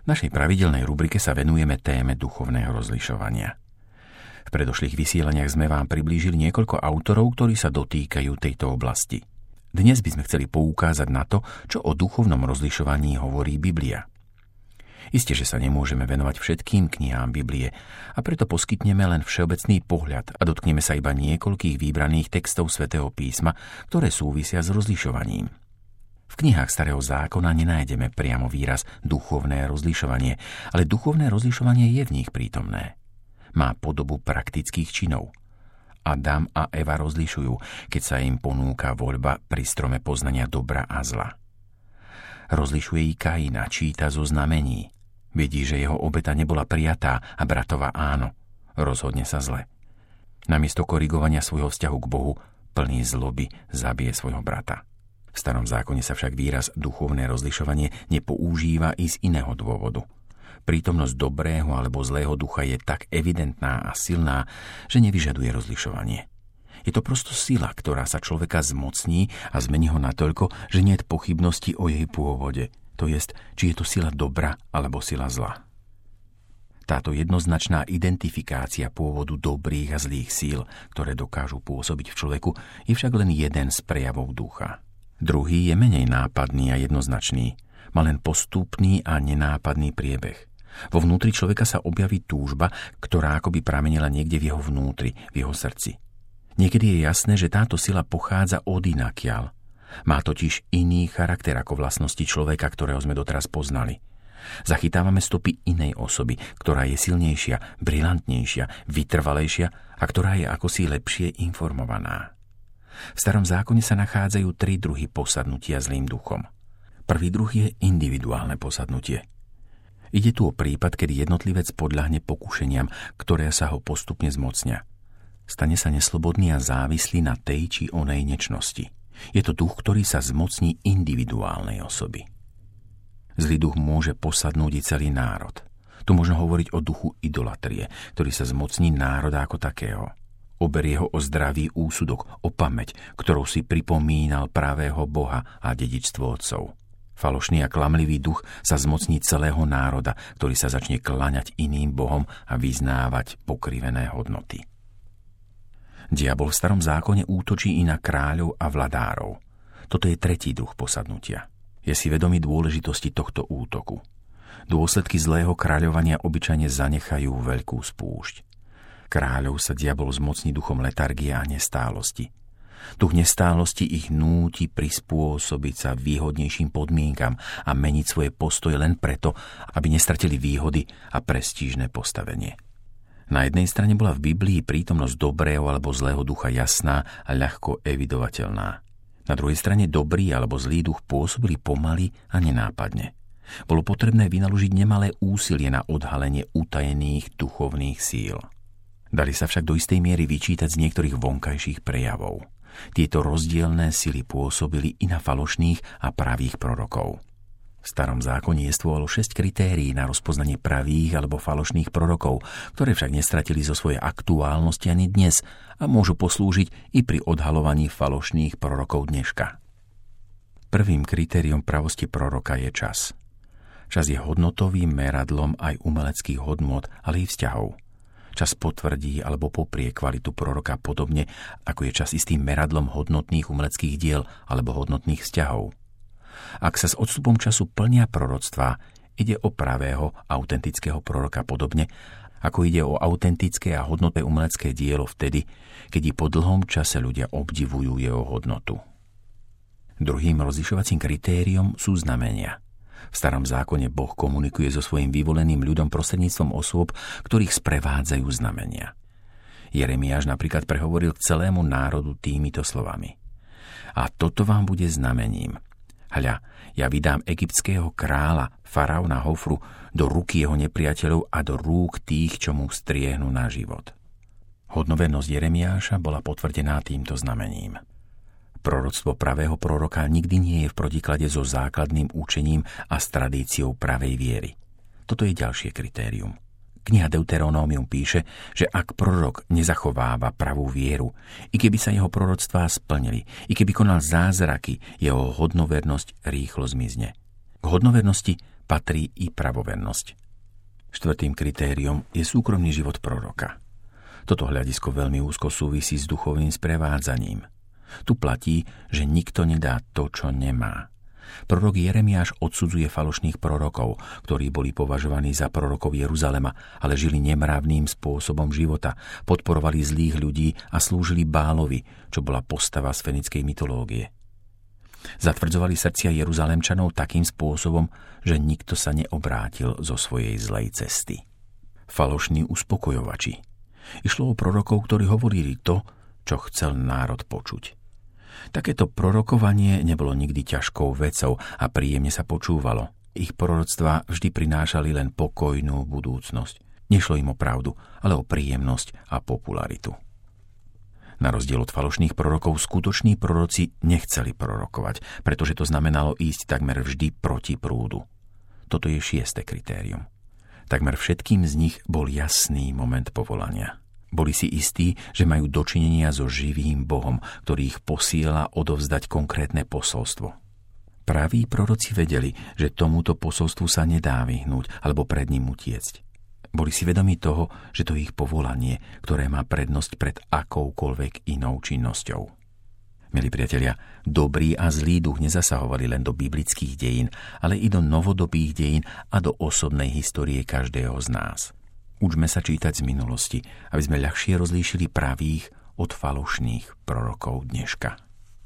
V našej pravidelnej rubrike sa venujeme téme duchovného rozlišovania. V predošlých vysielaniach sme vám priblížili niekoľko autorov, ktorí sa dotýkajú tejto oblasti. Dnes by sme chceli poukázať na to, čo o duchovnom rozlišovaní hovorí Biblia. Isté, že sa nemôžeme venovať všetkým knihám Biblie a preto poskytneme len všeobecný pohľad a dotkneme sa iba niekoľkých vybraných textov Svätého písma, ktoré súvisia s rozlišovaním. V knihách Starého zákona nenájdeme priamo výraz duchovné rozlišovanie, ale duchovné rozlišovanie je v nich prítomné. Má podobu praktických činov. Adam a Eva rozlišujú, keď sa im ponúka voľba pri strome poznania dobra a zla. Rozlišuje i Kaina, číta zo znamení. Vidí, že jeho obeta nebola prijatá a bratova áno. Rozhodne sa zle. Namiesto korigovania svojho vzťahu k Bohu, plný zloby, zabije svojho brata. V Starom zákone sa však výraz duchovné rozlišovanie nepoužíva i z iného dôvodu. Prítomnosť dobrého alebo zlého ducha je tak evidentná a silná, že nevyžaduje rozlišovanie. Je to prosto sila, ktorá sa človeka zmocní a zmení ho natoľko, že nie je pochybnosti o jej pôvode, to jest, či je to sila dobra alebo sila zla. Táto jednoznačná identifikácia pôvodu dobrých a zlých síl, ktoré dokážu pôsobiť v človeku, je však len jeden z prejavov ducha. Druhý je menej nápadný a jednoznačný, má len postupný a nenápadný priebeh. Vo vnútri človeka sa objaví túžba, ktorá akoby pramenila niekde v jeho vnútri, v jeho srdci. Niekedy je jasné, že táto sila pochádza od inakiaľ. Má totiž iný charakter ako vlastnosti človeka, ktorého sme doteraz poznali. Zachytávame stopy inej osoby, ktorá je silnejšia, brilantnejšia, vytrvalejšia a ktorá je akosi lepšie informovaná. V Starom zákone sa nachádzajú 3 druhy posadnutia zlým duchom. Prvý druh je individuálne posadnutie. Ide tu o prípad, kedy jednotlivec podľahne pokušeniam, ktoré sa ho postupne zmocnia. Stane sa neslobodný a závislý na tej či onej nečnosti. Je to duch, ktorý sa zmocní individuálnej osoby. Zlý duch môže posadnúť i celý národ. Tu možno hovoriť o duchu idolatrie, ktorý sa zmocní národa ako takého. Oberie ho o zdravý úsudok, o pamäť, ktorou si pripomínal pravého Boha a dedičstvo otcov. Falošný a klamlivý duch sa zmocní celého národa, ktorý sa začne kláňať iným bohom a vyznávať pokrivené hodnoty. Diabol v Starom zákone útočí i na kráľov a vladárov. Toto je tretí druh posadnutia. Je si vedomý dôležitosti tohto útoku. Dôsledky zlého kráľovania obyčajne zanechajú veľkú spúšť. Kráľov sa diabol zmocní duchom letargie a nestálosti. Duch nestálosti ich núti prispôsobiť sa výhodnejším podmienkam a meniť svoje postoje len preto, aby nestratili výhody a prestížne postavenie. Na jednej strane bola v Biblii prítomnosť dobrého alebo zlého ducha jasná a ľahko evidovateľná. Na druhej strane dobrý alebo zlý duch pôsobili pomaly a nenápadne. Bolo potrebné vynaložiť nemalé úsilie na odhalenie utajených duchovných síl. Dali sa však do istej miery vyčítať z niektorých vonkajších prejavov. Tieto rozdielne sily pôsobili i na falošných a pravých prorokov. V Starom zákone jestvovalo 6 kritérií na rozpoznanie pravých alebo falošných prorokov, ktoré však nestratili zo svojej aktuálnosti ani dnes a môžu poslúžiť i pri odhalovaní falošných prorokov dneška. Prvým kritériom pravosti proroka je čas. Čas je hodnotovým meradlom aj umeleckých hodnôt, ale i vzťahov. Čas potvrdí alebo poprie kvalitu proroka podobne, ako je čas istým meradlom hodnotných umeleckých diel alebo hodnotných vzťahov. Ak sa s odstupom času plnia proroctvá, ide o pravého, autentického proroka podobne, ako ide o autentické a hodnotné umelecké dielo vtedy, keď i po dlhom čase ľudia obdivujú jeho hodnotu. Druhým rozlišovacím kritériom sú znamenia. V Starom zákone Boh komunikuje so svojím vyvoleným ľudom prostredníctvom osôb, ktorých sprevádzajú znamenia. Jeremiáš napríklad prehovoril k celému národu týmito slovami. A toto vám bude znamením. Hľa, ja vydám egyptského kráľa, faraóna Hofru, do ruky jeho nepriateľov a do rúk tých, čo mu striehnú na život. Hodnovernosť Jeremiáša bola potvrdená týmto znamením. Proroctvo pravého proroka nikdy nie je v protiklade so základným učením a s tradíciou pravej viery. Toto je ďalšie kritérium. Kniha Deuteronómium píše, že ak prorok nezachováva pravú vieru, i keby sa jeho proroctvá splnili, i keby konal zázraky, jeho hodnovernosť rýchlo zmizne. K hodnovernosti patrí i pravovernosť. Štvrtým kritériom je súkromný život proroka. Toto hľadisko veľmi úzko súvisí s duchovným sprevádzaním. Tu platí, že nikto nedá to, čo nemá. Prorok Jeremiáš odsudzuje falošných prorokov, ktorí boli považovaní za prorokov Jeruzalema, ale žili nemravným spôsobom života, podporovali zlých ľudí a slúžili Bálovi, čo bola postava z fenickej mytológie. Zatvrdzovali srdcia Jeruzalemčanov takým spôsobom, že nikto sa neobrátil zo svojej zlej cesty. Falošní uspokojovači. Išlo o prorokov, ktorí hovorili to, čo chcel národ počuť. Takéto prorokovanie nebolo nikdy ťažkou vecou a príjemne sa počúvalo. Ich proroctvá vždy prinášali len pokojnú budúcnosť. Nešlo im o pravdu, ale o príjemnosť a popularitu. Na rozdiel od falošných prorokov, skutoční proroci nechceli prorokovať, pretože to znamenalo ísť takmer vždy proti prúdu. Toto je 6. kritérium. Takmer všetkým z nich bol jasný moment povolania. Boli si istí, že majú dočinenia so živým Bohom, ktorý ich posiela odovzdať konkrétne posolstvo. Praví proroci vedeli, že tomuto posolstvu sa nedá vyhnúť alebo pred ním utiecť. Boli si vedomi toho, že to je ich povolanie, ktoré má prednosť pred akoukoľvek inou činnosťou. Milí priatelia, dobrý a zlý duch nezasahovali len do biblických dejín, ale i do novodobých dejín a do osobnej histórie každého z nás. Učme sa čítať z minulosti, aby sme ľahšie rozlíšili pravých od falošných prorokov dneška.